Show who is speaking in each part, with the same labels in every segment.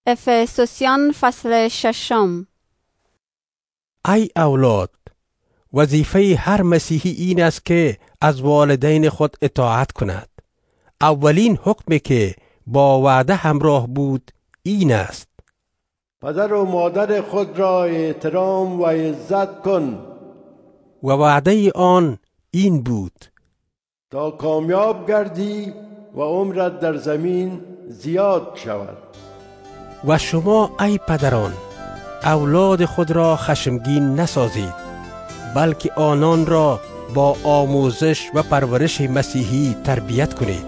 Speaker 1: افسوسیان فصل 6.
Speaker 2: ای اولاد، وظیفه هر مسیحی این است که از والدین خود اطاعت کند. اولین حکمی که با وعده همراه بود این است:
Speaker 3: پدر و مادر خود را احترام و عزت کن.
Speaker 2: و وعده آن این بود:
Speaker 3: تا کامیاب گردی و عمرت در زمین زیاد شود.
Speaker 2: و شما ای پدران، اولاد خود را خشمگین نسازید، بلکه آنان را با آموزش و پرورش مسیحی تربیت کنید.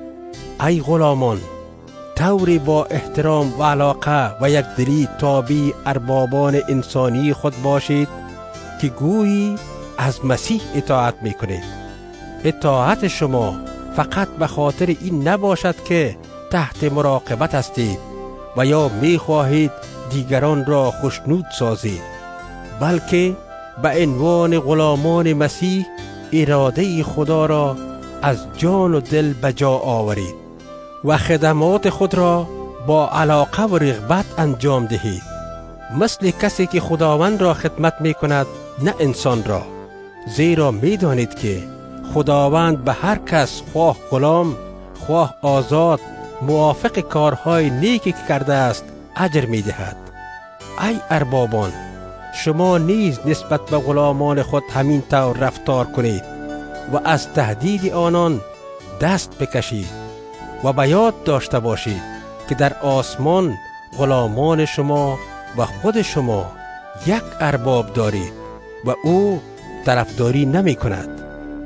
Speaker 2: ای غلامان، طوری با احترام و علاقه و یکدلی تابع اربابان انسانی خود باشید که گویی از مسیح اطاعت می کنید. اطاعت شما فقط به خاطر این نباشد که تحت مراقبت هستید و یا می خواهید دیگران را خوشنود سازید، بلکه به عنوان غلامان مسیح اراده خدا را از جان و دل به جا آورید و خدمات خود را با علاقه و رغبت انجام دهید، مثل کسی که خداوند را خدمت می کند، نه انسان را. زیرا می دانید که خداوند به هر کس، خواه غلام خواه آزاد، موافق کارهای نیکی که کرده است اجر می دهد. ای اربابان، شما نیز نسبت به غلامان خود همین طور رفتار کنید و از تهدید آنان دست بکشید و به یاد داشته باشید که در آسمان غلامان شما و خود شما یک ارباب دارید و او طرفداری نمی کند.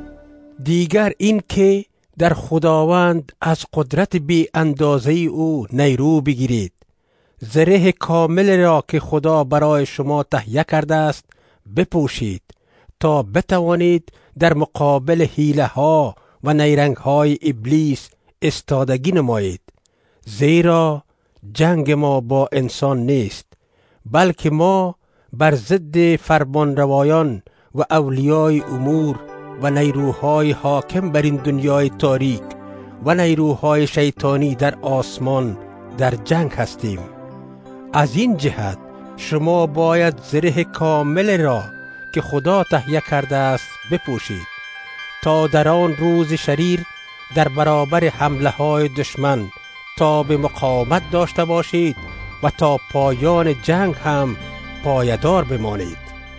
Speaker 2: دیگر این که در خداوند از قدرت بی اندازه او نیرو بگیرید، زره کامل را که خدا برای شما تهیه کرده است بپوشید تا بتوانید در مقابل حیله ها و نیرنگ های ابلیس استادگی نمایید. زیرا جنگ ما با انسان نیست، بلکه ما بر ضد فرمانروایان و اولیای امور و نیروهای حاکم بر این دنیای تاریک و نیروهای شیطانی در آسمان در جنگ هستیم. از این جهت شما باید زره کامل را که خدا تهیه کرده است بپوشید تا در آن روز شریر در برابر حمله های دشمن تا به مقاومت داشته باشید و تا پایان جنگ هم پایدار بمانید.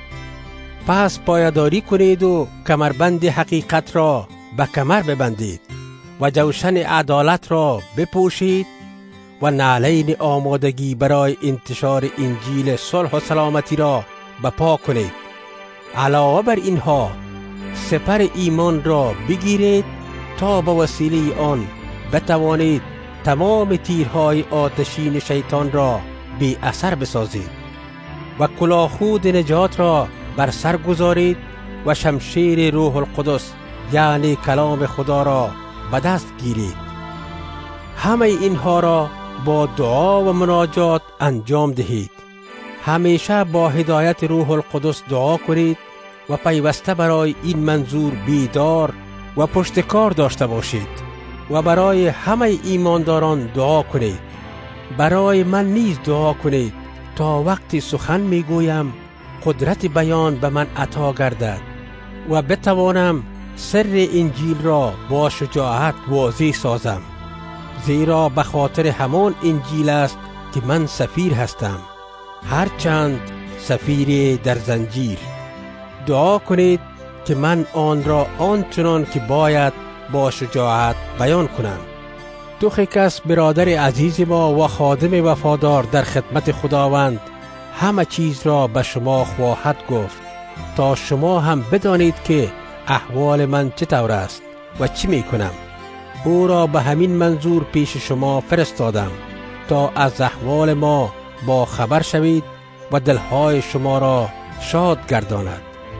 Speaker 2: پس پایداری کنید و کمربند حقیقت را به کمر ببندید و جوشن عدالت را بپوشید و نعلین آمادگی برای انتشار انجیل صلح و سلامتی را به پا کنید. علاوه بر اینها سپر ایمان را بگیرید تا به وسیله آن بتوانید تمام تیرهای آتشین شیطان را بی اثر بسازید و کلاهخود نجات را بر سر گذارید و شمشیر روح القدس یعنی کلام خدا را به دست گیرید. همه اینها را با دعا و مناجات انجام دهید. همیشه با هدایت روح القدس دعا کنید و پیوسته برای این منظور بیدار و پشتکار داشته باشید و برای همه ایمانداران دعا کنید. برای من نیز دعا کنید تا وقتی سخن میگویم قدرت بیان به من عطا گردد و بتوانم سر انجیل را با شجاعت واضح سازم. زیرا به خاطر همان انجیل است که من سفیر هستم، هرچند سفیر در زنجیر. دعا کنید که من آن را آنچنان که باید با شجاعت بیان کنم. توخیکس برادر عزیز ما و خادم وفادار در خدمت خداوند همه چیز را به شما خواهد گفت تا شما هم بدانید که احوال من چطور است و چی می کنم. او را به همین منظور پیش شما فرستادم تا از احوال ما با خبر شوید و دلهای شما را شاد گرداند.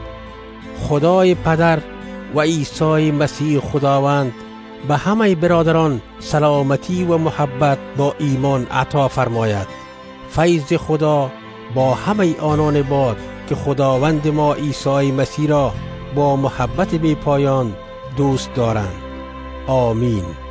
Speaker 2: خدای پدر و عیسی مسیح خداوند به همه برادران سلامتی و محبت با ایمان عطا فرماید. فیض خدا با همه آنان باد که خداوند ما عیسی مسیح را با محبت بی پایان دوست دارند. آمین.